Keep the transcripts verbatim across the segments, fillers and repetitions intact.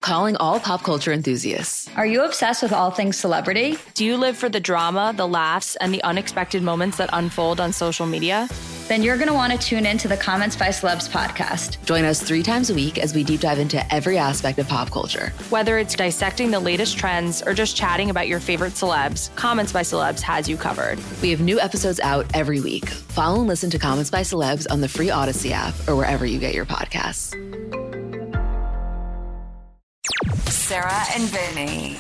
Calling all pop culture enthusiasts. Are you obsessed with all things celebrity? Do you live for the drama, the laughs, and the unexpected moments that unfold on social media? Then you're going to want to tune in to the Comments by Celebs podcast. Join us three times a week as we deep dive into every aspect of pop culture. Whether it's dissecting the latest trends or just chatting about your favorite celebs, Comments by Celebs has you covered. We have new episodes out every week. Follow and listen to Comments by Celebs on the free Odyssey app or wherever you get your podcasts. Sarah and Vinny.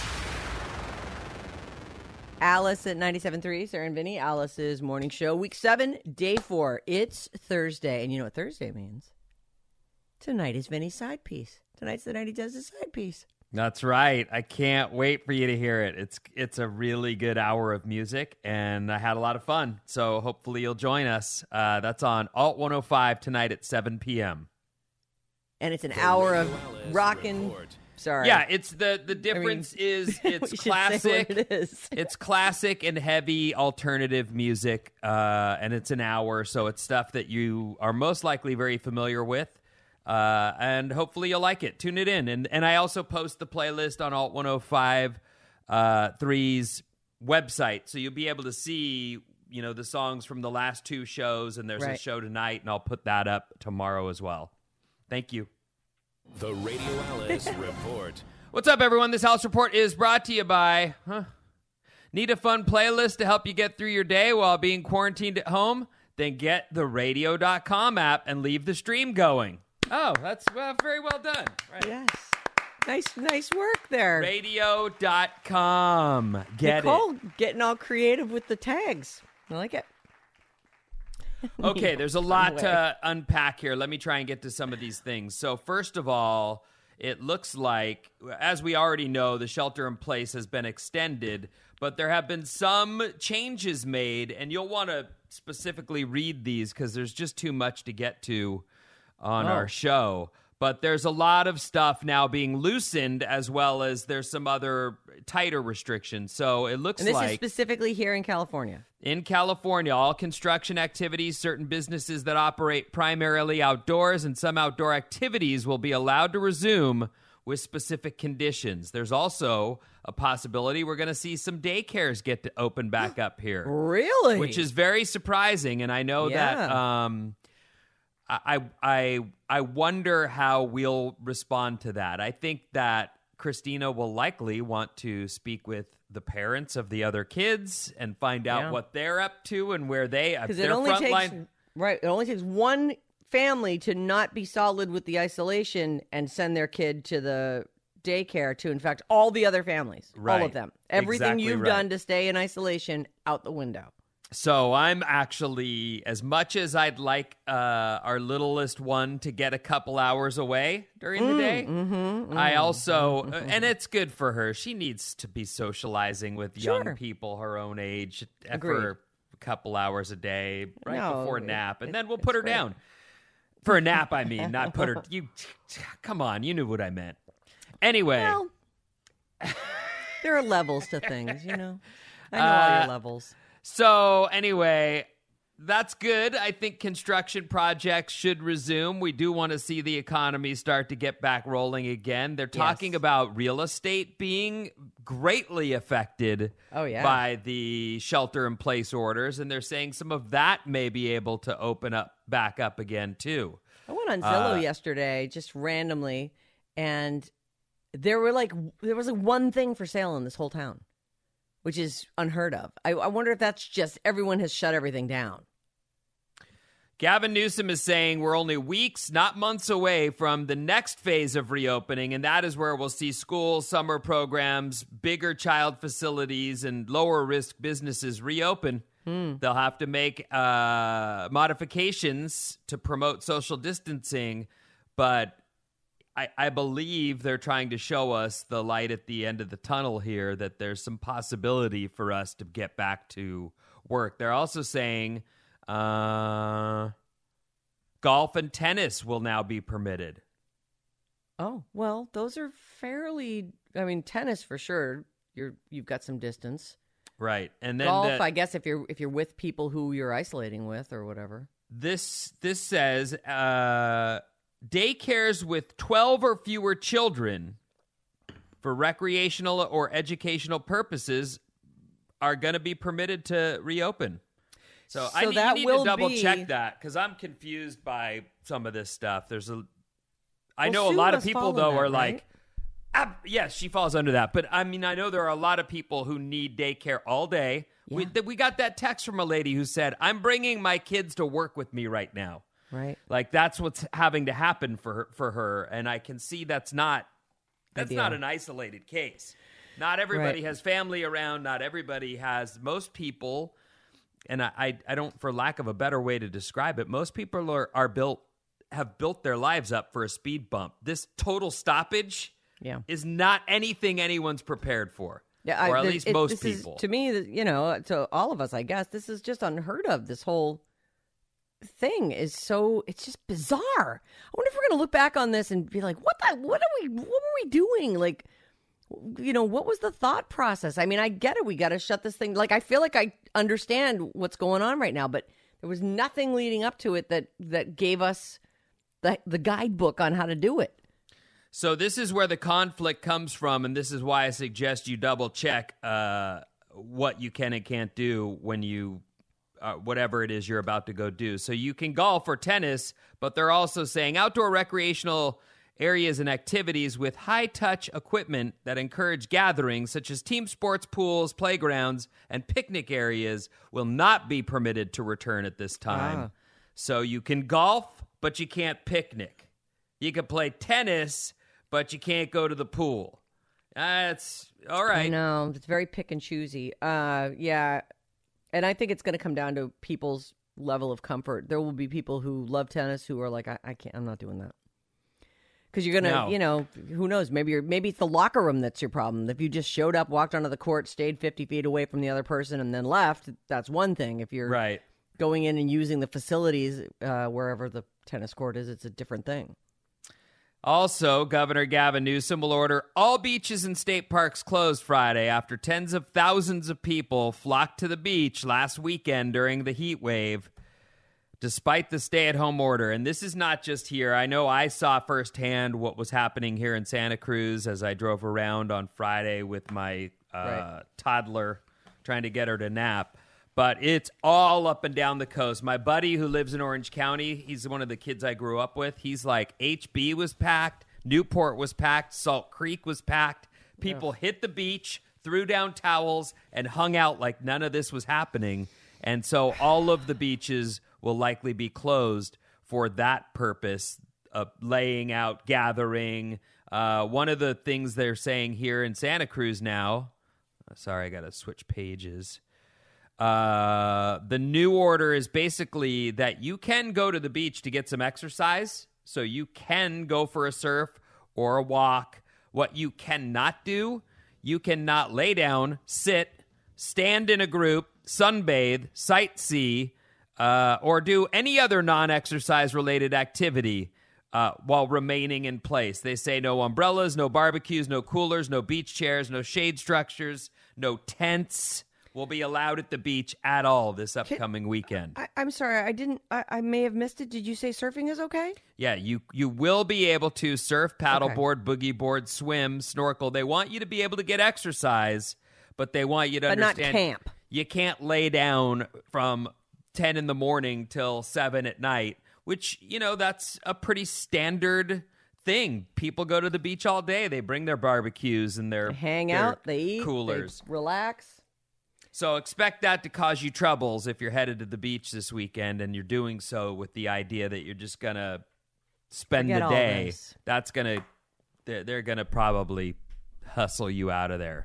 Alice at ninety-seven point three, Sarah and Vinny, Alice's morning show, week seven, day four. It's Thursday, and you know what Thursday means? Tonight is Vinny's side piece. Tonight's the night he does his side piece. That's right. I can't wait for you to hear it. It's it's a really good hour of music, and I had a lot of fun. So hopefully you'll join us. Uh, that's on Alt one oh five tonight at seven p.m. And it's an hour of rockin'. Sorry. Yeah, it's the the difference I mean, is it's we classic. should say what it is. It's classic and heavy alternative music, uh, and it's an hour, so it's stuff that you are most likely very familiar with, uh, and hopefully you'll like it. Tune it in, and and I also post the playlist on Alt one oh five uh, three's website, so you'll be able to see you know the songs from the last two shows, and there's Right. a show tonight, and I'll put that up tomorrow as well. Thank you. The Radio Alice Report. What's up, everyone? This Alice Report is brought to you by... Huh? Need a fun playlist to help you get through your day while being quarantined at home? Then get the radio dot com app and leave the stream going. Oh, that's well, very well done. Right. Yes. Nice, nice work there. radio dot com. Get Nicole it. getting all creative with the tags. I like it. Okay, there's a lot to unpack here. Let me try and get to some of these things. So first of all, it looks like, as we already know, the shelter in place has been extended, but there have been some changes made, and you'll want to specifically read these because there's just too much to get to on Oh. our show. But there's a lot of stuff now being loosened, as well as there's some other tighter restrictions. So it looks And this like... is specifically here in California. In California, all construction activities, certain businesses that operate primarily outdoors, and some outdoor activities will be allowed to resume with specific conditions. There's also a possibility we're going to see some daycares get to open back up here. Really? Which is very surprising, and I know Yeah. that um, I, I, I wonder how we'll respond to that. I think that Christina will likely want to speak with the parents of the other kids and find out Yeah. what they're up to and where they Because their it only front takes line. right. It only takes one family to not be solid with the isolation and send their kid to the daycare to infect all the other families, all Right. of them. Everything Exactly you've right. done to stay in isolation out the window. So I'm actually, as much as I'd like uh, our littlest one to get a couple hours away during the day, mm-hmm, I also, uh, and it's good for her. She needs to be socializing with young Sure. people her own age uh, Agreed. for a couple hours a day, right No, before it- nap, and it- then we'll it's put her great. down. For a nap, I mean, not put her. You, come on, you knew what I meant. Anyway. Well, there are levels to things, you know. I know all Uh, your levels. So anyway, that's good. I think construction projects should resume. We do want to see the economy start to get back rolling again. They're talking Yes. about real estate being greatly affected Oh, yeah. by the shelter in place orders, and they're saying some of that may be able to open up back up again too. I went on Zillow uh, yesterday, just randomly, and there were like there was like one thing for sale in this whole town, which is unheard of. I, I wonder if that's just everyone has shut everything down. Gavin Newsom is saying we're only weeks, not months away from the next phase of reopening, and that is where we'll see schools, summer programs, bigger child facilities, and lower risk businesses reopen. Hmm. They'll have to make uh, modifications to promote social distancing, but I, I believe they're trying to show us the light at the end of the tunnel here, that there's some possibility for us to get back to work. They're also saying uh, golf and tennis will now be permitted. Oh, well, those are fairly, I mean, tennis for sure. You're you've got some distance. Right. And then Golf, the- I guess if you're if you're with people who you're isolating with or whatever. This this says uh, daycares with twelve or fewer children for recreational or educational purposes are going to be permitted to reopen. So, So I need, that you need will to double be- check that because I'm confused by some of this stuff. There's a, I Well, know a Sue lot of must people follow though that, are right? like, ah, yes, she falls under that. But I mean, I know there are a lot of people who need daycare all day. We, Yeah. th- we got that text from a lady who said, "I'm bringing my kids to work with me right now." Right. Like that's what's having to happen for her, for her, and I can see that's not that's Ideal. not an isolated case. Not everybody Right. has family around. Not everybody has. Most people, and I, I, I don't, for lack of a better way to describe it, most people are, are built have built their lives up for a speed bump. This total stoppage Yeah. is not anything anyone's prepared for, Yeah, or I- at th- least it- most this is- people. to me, th- you know, to all of us, I guess, this is just unheard of. This whole thing is so, it's just bizarre. I wonder if we're going to look back on this and be like, what the, what are we, what were we doing? Like, you know, what was the thought process? I mean, I get it. We got to shut this thing. Like, I feel like I understand what's going on right now, but there was nothing leading up to it that, that gave us the, the guidebook on how to do it. So this is where the conflict comes from, and this is why I suggest you double check uh, what you can and can't do when you, uh, whatever it is you're about to go do. So you can golf or tennis, but they're also saying outdoor recreational areas and activities with high-touch equipment that encourage gatherings, such as team sports, pools, playgrounds, and picnic areas, will not be permitted to return at this time. Ah. So you can golf, but you can't picnic. You can play tennis, but you can't go to the pool. That's all right. I know. It's very pick and choosy. Uh, yeah. And I think it's going to come down to people's level of comfort. There will be people who love tennis who are like, I, I can't, I'm not doing that. Because you're going to, No. you know, who knows? Maybe you're, maybe it's the locker room that's your problem. If you just showed up, walked onto the court, stayed fifty feet away from the other person, and then left, that's one thing. If you're Right. going in and using the facilities uh, wherever the tennis court is, it's a different thing. Also, Governor Gavin Newsom will order all beaches and state parks closed Friday after tens of thousands of people flocked to the beach last weekend during the heat wave, despite the stay-at-home order. And this is not just here. I know I saw firsthand what was happening here in Santa Cruz as I drove around on Friday with my uh, Right. toddler, trying to get her to nap. But it's all up and down the coast. My buddy who lives in Orange County, he's one of the kids I grew up with. He's like, H B was packed, Newport was packed, Salt Creek was packed. People hit the beach, threw down towels, and hung out like none of this was happening. And so all of the beaches will likely be closed for that purpose of laying out, gathering. Uh, one of the things they're saying here in Santa Cruz now, sorry, I got to switch pages. Uh, the new order is basically that you can go to the beach to get some exercise. So you can go for a surf or a walk. What you cannot do, you cannot lay down, sit, stand in a group, sunbathe, sightsee, uh, or do any other non-exercise related activity uh, while remaining in place. They say no umbrellas, no barbecues, no coolers, no beach chairs, no shade structures, no tents will be allowed at the beach at all this upcoming weekend. I, I'm sorry, I didn't. I, I may have missed it. Did you say surfing is okay? Yeah, you you will be able to surf, paddleboard, boogie board, swim, snorkel. They want you to be able to get exercise, but they want you to But not understand camp. you can't lay down from ten in the morning till seven at night, which, you know, that's a pretty standard thing. People go to the beach all day. They bring their barbecues and their They hang their out, they eat, coolers. they relax. So expect that to cause you troubles if you're headed to the beach this weekend and you're doing so with the idea that you're just going to spend Forget the all day. this. That's going to, they're, they're going to probably hustle you out of there.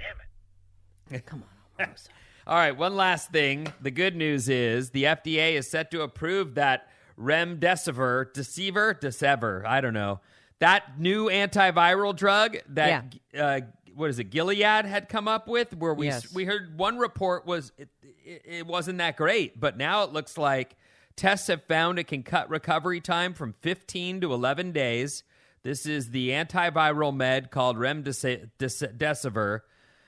Come on, Omarosa. All right, one last thing. The good news is the F D A is set to approve that remdesivir, deceiver, desever, I don't know, that new antiviral drug that, uh, what is it, Gilead had come up with, where we Yes. we heard one report was it, it, it wasn't that great, but now it looks like tests have found it can cut recovery time from fifteen to eleven days. This is the antiviral med called remdesivir.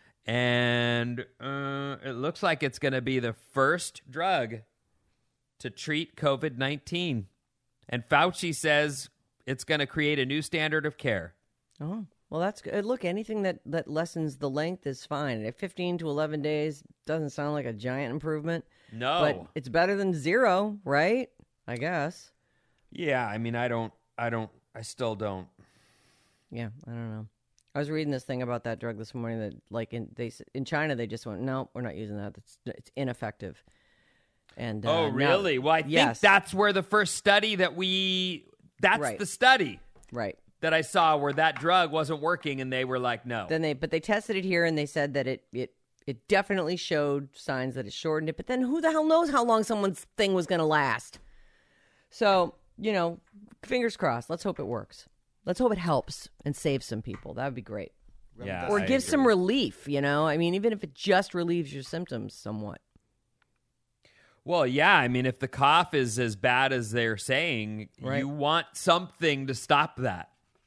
And uh, it looks like it's going to be the first drug to treat covid nineteen. And Fauci says it's going to create a new standard of care. Oh, well, that's good. Look, anything that, that lessens the length is fine. At fifteen to eleven days doesn't sound like a giant improvement. No. But it's better than zero, right? I guess. Yeah, I mean, I don't, I don't, I still don't. Yeah, I don't know. I was reading this thing about that drug this morning that, like, in they in China, they just went, no, we're not using that. It's, it's ineffective. And uh, Oh, now- really? Well, I think yes. that's where the first study that we, that's Right. the study Right. that I saw where that drug wasn't working, and they were like, no. Then they, but they tested it here, and they said that it, it, it definitely showed signs that it shortened it. But then who the hell knows how long someone's thing was going to last? So, you know, fingers crossed. Let's hope it works. Let's hope it helps and saves some people. That would be great. Yeah, Or I gives some agree. relief, you know? I mean, even if it just relieves your symptoms somewhat. Well, yeah. I mean, if the cough is as bad as they're saying, Right. you want something to stop that.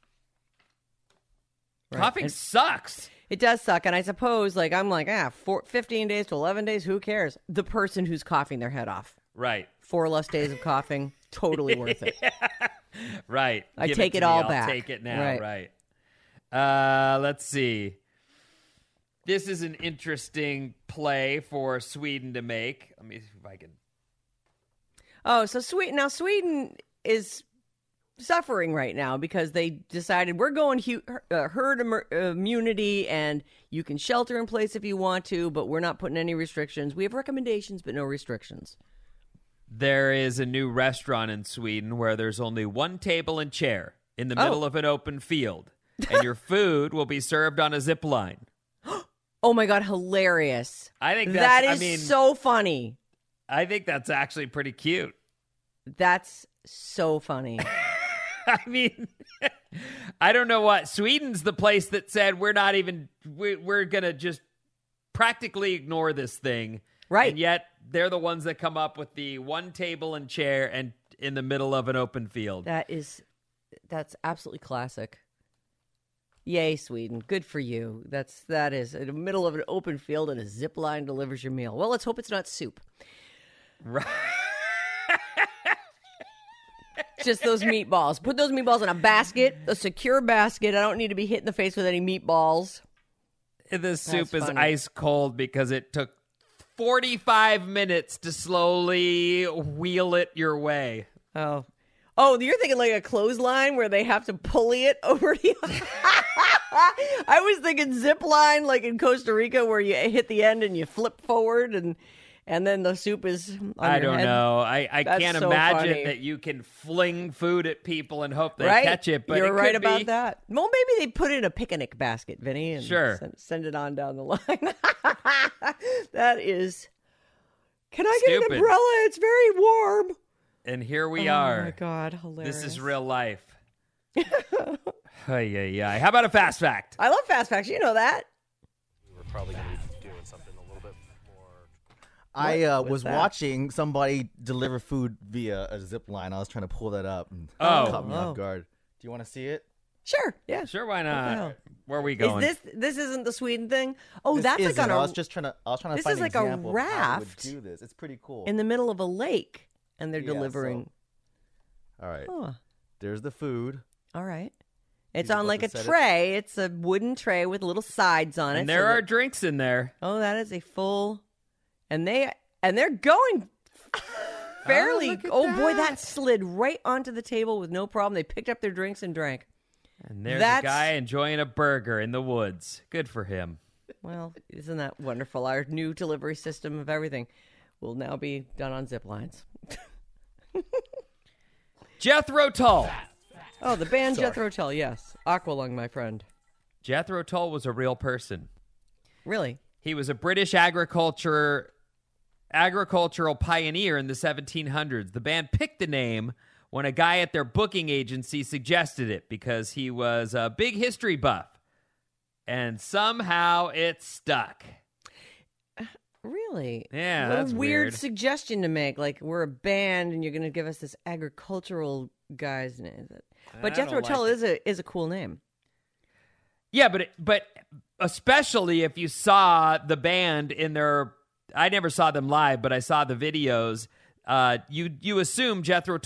Right. Coughing And- sucks. It does suck. And I suppose, like, I'm like, ah, four, fifteen days to eleven days, who cares? The person who's coughing their head off. Right. Four less days of coughing, totally worth it. Right. I Give take to it me, all I'll back. Take it now. Right. Right. Uh, let's see. This is an interesting play for Sweden to make. Let me see if I can. Oh, so Sweden, now Sweden is suffering right now because they decided we're going hu- uh, herd im- immunity and you can shelter in place if you want to, but we're not putting any restrictions. We have recommendations, but no restrictions. There is a new restaurant in Sweden where there's only one table and chair in the middle Oh. of an open field, and your food will be served on a zip line. Oh my God, hilarious. I think that's, That I is mean, so funny. I think that's actually pretty cute. That's so funny. I mean, I don't know what Sweden's the place that said we're not even we, we're gonna just practically ignore this thing, Right. And yet they're the ones that come up with the one table and chair and in the middle of an open field. That is, that's absolutely classic. Yay, Sweden. Good for you. That's, that is in the middle of an open field and a zip line delivers your meal. Well, let's hope it's not soup. Right. Just those meatballs. Put those meatballs in a basket, a secure basket. I don't need to be hit in the face with any meatballs. The soup That's is funny. ice cold because it took forty-five minutes to slowly wheel it your way. Oh. Oh, you're thinking like a clothesline where they have to pulley it over to you? I was thinking zip line like in Costa Rica where you hit the end and you flip forward and and then the soup is on I your don't head. know. I, I That's can't so imagine funny. that you can fling food at people and hope they Right? catch it. But You're it right could about be. that. Well, maybe they put it in a picnic basket, Vinny, and Sure. send, send it on down the line. That is. Can I get Stupid. an umbrella? It's very warm. And here we Oh are. my God, hilarious! This is real life. Ay, ay, ay. How about a fast fact? I love fast facts. You know that. We're probably going to be doing something a little bit more. I uh, What's was that? watching somebody deliver food via a zip line. I was trying to pull that up and Oh. it caught me Oh. off guard. Do you want to see it? Sure. Yeah. Sure, why the hell? not? Where are we Is going? this this isn't the Sweden thing? Oh, This that's like isn't. on a I was just trying to. I was trying to this find is an like a example of how I would raft do this. It's pretty cool. in the middle of a lake, and they're Yeah, so- delivering. All right. Oh, There's the food. all right. It's He's on about like to a set it. tray. It's a wooden tray with little sides on it. and so there are that- drinks in there. oh, that is a full, and they and they're going fairly. look at Oh, boy, that. that slid right onto the table with no problem. They picked up their drinks and drank. And there's That's- a guy enjoying a burger in the woods. Good for him. Well, isn't that wonderful? Our new delivery system of everything will now be done on zip lines. Jethro Tull. Oh, the band Jethro Tull, yes. Aqualung, my friend. Jethro Tull was a real person. Really? He was a British agriculture agricultural pioneer in the seventeen hundreds. The band picked the name when a guy at their booking agency suggested it because he was a big history buff. And somehow it stuck. Really? Yeah, What that's a weird, weird. suggestion to make. Like, we're a band and you're going to give us this agricultural guy's name. But I Jethro don't Tull like is a is a cool name. Yeah, but it, but especially if you saw the band in their, I never saw them live, but I saw the videos. Uh, you you assume Jethro Tull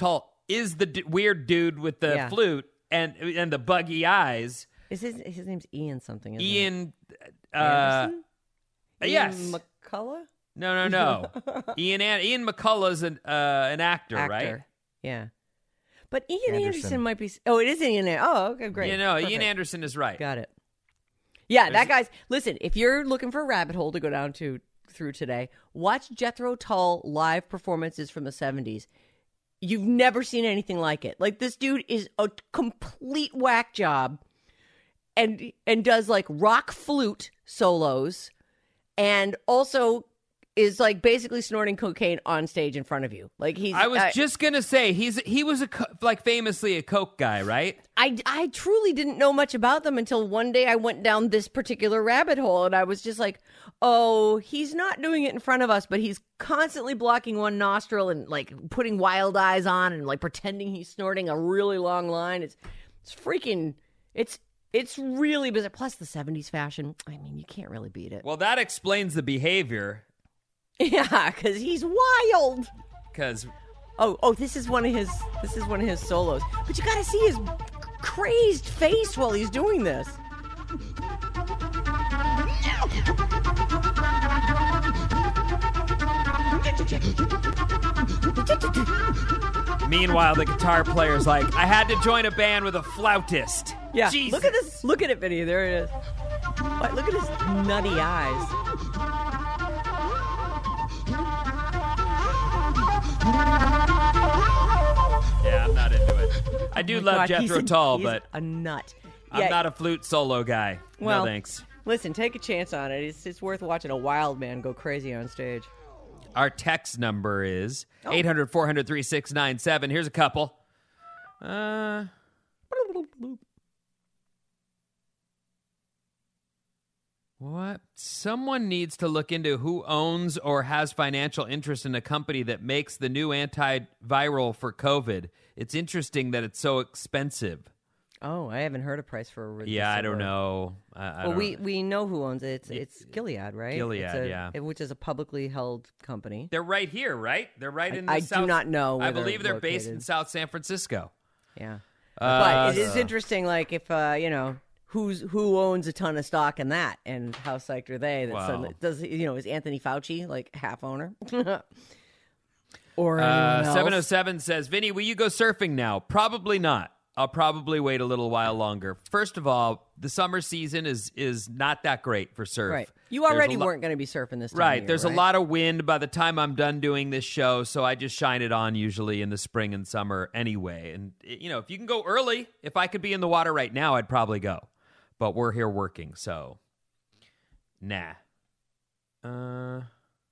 is the d- weird dude with the Yeah. flute and and the buggy eyes. Is his his name's Ian something? Isn't Ian. it? Uh, Anderson? Ian yes. McCullough. No, no, no. Ian An- Ian McCullough's an uh, an actor, Actor. right? Yeah. But Ian Anderson. Anderson. might be. Oh, it is Ian. An- Oh, okay, great. You know, Perfect. Ian Anderson is right. Got it. Yeah, There's- that guy's. Listen, if you're looking for a rabbit hole to go down to through today, watch Jethro Tull live performances from the seventies. You've never seen anything like it. Like, this dude is a complete whack job, and and does like rock flute solos, and also is like basically snorting cocaine on stage in front of you. Like he's. I was uh, just gonna say he's he was a co- like famously a coke guy, right? I, I truly didn't know much about them until one day I went down this particular rabbit hole, and I was just like, oh, he's not doing it in front of us, but he's constantly blocking one nostril and like putting wild eyes on and like pretending he's snorting a really long line. It's it's freaking it's it's really bizarre. Plus the seventies fashion. I mean, you can't really beat it. Well, that explains the behavior. Yeah, because he's wild. Because Oh, oh, this is one of his this is one of his solos. But you got to see his crazed face while he's doing this. meanwhile, the guitar player's like, I had to join a band with a flautist. Yeah, Jesus. look at this. Look at it, Vinny. There it is. What? Look at his nutty eyes. Yeah, I'm not into it. I do Oh my love God, he's Jethro a- Tull, he's but a nut. I'm Yeah, not a flute solo guy. Well, no thanks. Listen, take a chance on it. It's, it's worth watching a wild man go crazy on stage. Our text number is Oh. eight hundred, four hundred, thirty-six ninety-seven. Here's a couple. Uh, what? Someone needs to look into who owns or has financial interest in a company that makes the new antiviral for COVID. It's interesting that it's so expensive. Oh, I haven't heard a price for a Yeah, I don't know. I, I Well, don't we, we know who owns it. It's it's Gilead, right? Gilead, It's a- yeah. it- which is a publicly held company. They're right here, right? They're right in the I do South. not know where I they're believe they're based in located. South San Francisco. Yeah, Uh, but it is interesting. Like if uh, you know who's who owns a ton of stock in that, and how psyched are they? That Wow. suddenly, does you know is Anthony Fauci like half owner? Or Uh, anyone else? seven oh seven says, Vinny, will you go surfing now? Probably not. I'll probably wait a little while longer. First of all, the summer season is is not that great for surf. Right. You There's already a lo- weren't going to be surfing this time Right. of year, There's right? a lot of wind by the time I'm done doing this show, so I just shine it on usually in the spring and summer anyway. And, you know, if you can go early, if I could be in the water right now, I'd probably go. But we're here working, so nah. Uh,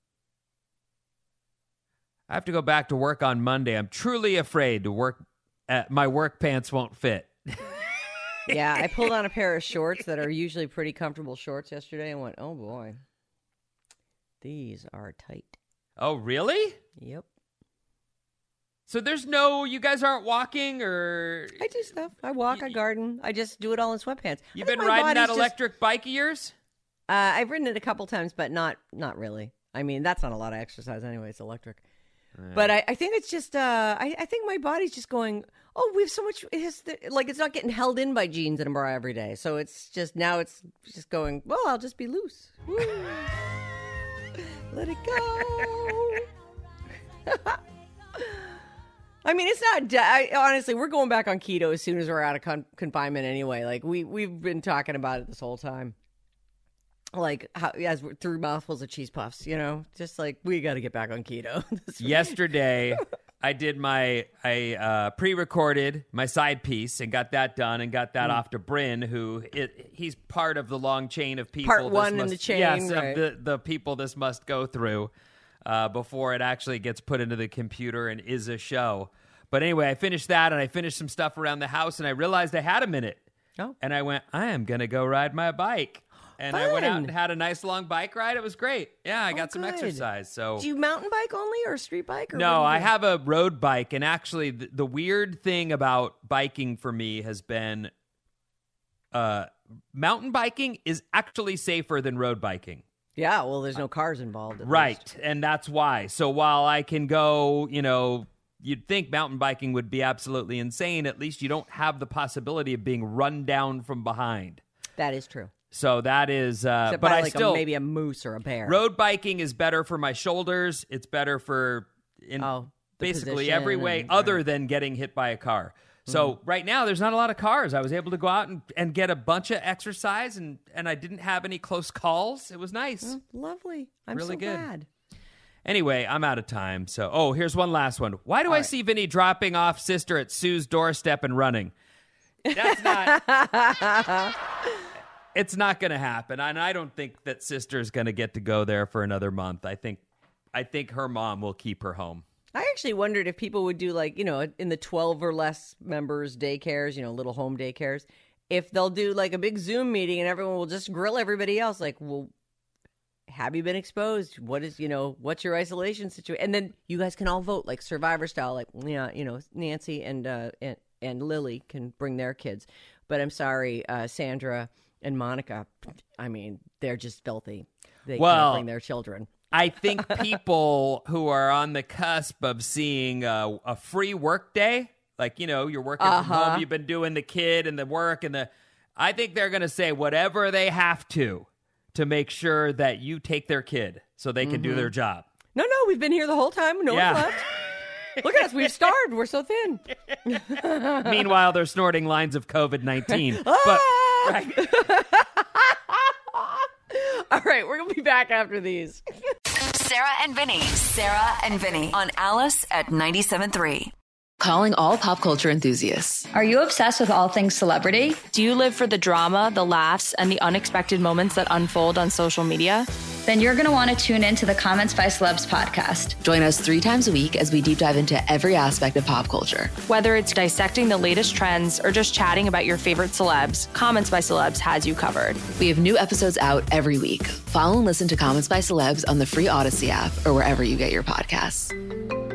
I have to go back to work on Monday. I'm truly afraid to work. Uh, my work pants won't fit. Yeah, I pulled on a pair of shorts that are usually pretty comfortable shorts yesterday and went, oh boy, these are tight. Oh, really? Yep. So there's no, you guys aren't walking or I do stuff. I walk, I garden. I just do it all in sweatpants. I you've think been my riding that body's just- electric bike of yours? Uh, I've ridden it a couple times, but not not really. I mean, that's not a lot of exercise anyway. It's electric. But I, I think it's just, uh, I, I think my body's just going, oh, we have so much, it has to, like, it's not getting held in by jeans and a bra every day. So it's just, now it's just going, well, I'll just be loose. Woo. Let it go. I mean, it's not, I, honestly, we're going back on keto as soon as we're out of con- confinement anyway. Like, we, we've been talking about it this whole time. Like how as we're through mouthfuls of cheese puffs, you know, just like we got to get back on keto. This week. Yesterday, I did my, I uh, pre-recorded my side piece and got that done and got that Mm. off to Bryn, who it, he's part of the long chain of people. Part this one in must- the chain, yes, right. of the, the people this must go through uh, before it actually gets put into the computer and is a show. But anyway, I finished that and I finished some stuff around the house and I realized I had a minute. Oh. And I went, I am going to go ride my bike. And I went out Fun. and had a nice long bike ride. It was great. Yeah, I Oh, got some good. exercise. So Do you mountain bike only or street bike? Or no, what do you I do? have a road bike, and actually, the, the weird thing about biking for me has been, uh, mountain biking is actually safer than road biking. Yeah, well, there's no cars involved. at Right, least. and that's why. So while I can go, you know, you'd think mountain biking would be absolutely insane. At least you don't have the possibility of being run down from behind. That is true. So that is, uh, Except but by I like still a, maybe a moose or a bear. Road biking is better for my shoulders. It's better for in Oh, the basically every position way and- other right. than getting hit by a car. So Mm-hmm. right now there's not a lot of cars. I was able to go out and, and get a bunch of exercise, and, and I didn't have any close calls. It was nice. Oh, lovely. I'm Really so good. glad. Anyway, I'm out of time. So, oh, here's one last one. Why do I right. see Vinny dropping off sister at Sue's doorstep and running? That's not. It's not going to happen, and I don't think that sister's going to get to go there for another month. I think, I think her mom will keep her home. I actually wondered if people would do like, you know, in the twelve or less members daycares, you know, little home daycares, if they'll do like a big Zoom meeting and everyone will just grill everybody else. Like, well, have you been exposed? What is, you know, what's your isolation situation? And then you guys can all vote like Survivor style, like, yeah, you know, Nancy and, uh, and, and Lily can bring their kids. But I'm sorry, uh, Sandra and Monica, I mean, they're just filthy. They Well, can't bring their children. I think people who are on the cusp of seeing a, a free work day, like, you know, you're working from Uh-huh. home, you've been doing the kid and the work and the, I think they're going to say whatever they have to to make sure that you take their kid so they can do their job. No, no, we've been here the whole time. No Yeah. one's left. Look at us. We've starved. We're so thin. Meanwhile, they're snorting lines of covid nineteen. But Ah! right. All right, we're going to be back after these. Sarah and Vinny. Sarah and Vinny on Alice at ninety-seven point three. Calling all pop culture enthusiasts. Are you obsessed with all things celebrity? Do you live for the drama, the laughs, and the unexpected moments that unfold on social media? Then you're going to want to tune in to the Comments by Celebs podcast. Join us three times a week as we deep dive into every aspect of pop culture. Whether it's dissecting the latest trends or just chatting about your favorite celebs, Comments by Celebs has you covered. We have new episodes out every week. Follow and listen to Comments by Celebs on the free Odyssey app or wherever you get your podcasts.